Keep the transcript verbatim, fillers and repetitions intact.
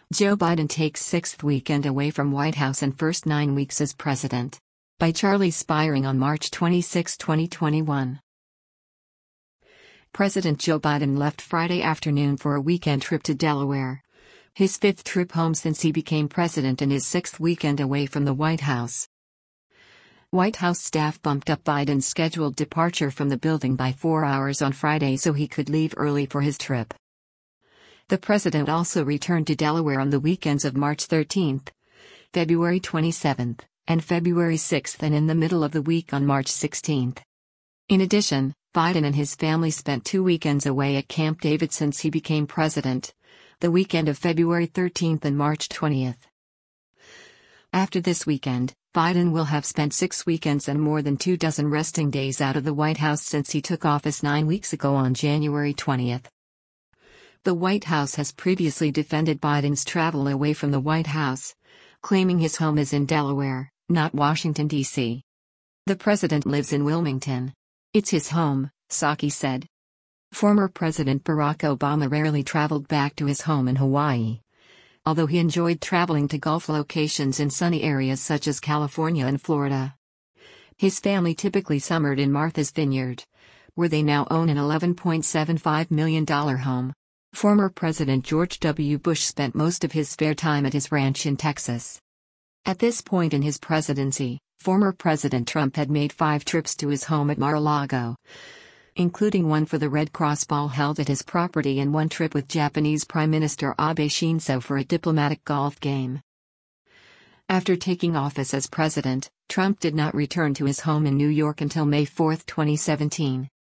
Joe Biden takes sixth weekend away from White House and first nine weeks as president. By Charlie Spiring on March twenty-sixth, twenty twenty-one. President Joe Biden left Friday afternoon for a weekend trip to Delaware. His fifth trip home since he became president and his sixth weekend away from the White House. White House staff bumped up Biden's scheduled departure from the building by four hours on Friday so he could leave early for his trip. The president also returned to Delaware on the weekends of March thirteenth, February twenty-seventh, and February sixth, and in the middle of the week on March sixteenth. In addition, Biden and his family spent two weekends away at Camp David since he became president, the weekend of February thirteenth and March twentieth. After this weekend, Biden will have spent six weekends and more than two dozen resting days out of the White House since he took office nine weeks ago on January twentieth. The White House has previously defended Biden's travel away from the White House, claiming his home is in Delaware, not Washington, D C The president lives in Wilmington. It's his home, Psaki said. Former President Barack Obama rarely traveled back to his home in Hawaii, although he enjoyed traveling to Gulf locations in sunny areas such as California and Florida. His family typically summered in Martha's Vineyard, where they now own an eleven point seven five million dollars home. Former President George W. Bush spent most of his spare time at his ranch in Texas. At this point in his presidency, former President Trump had made five trips to his home at Mar-a-Lago, including one for the Red Cross ball held at his property and one trip with Japanese Prime Minister Abe Shinzo for a diplomatic golf game. After taking office as president, Trump did not return to his home in New York until May fourth, twenty seventeen.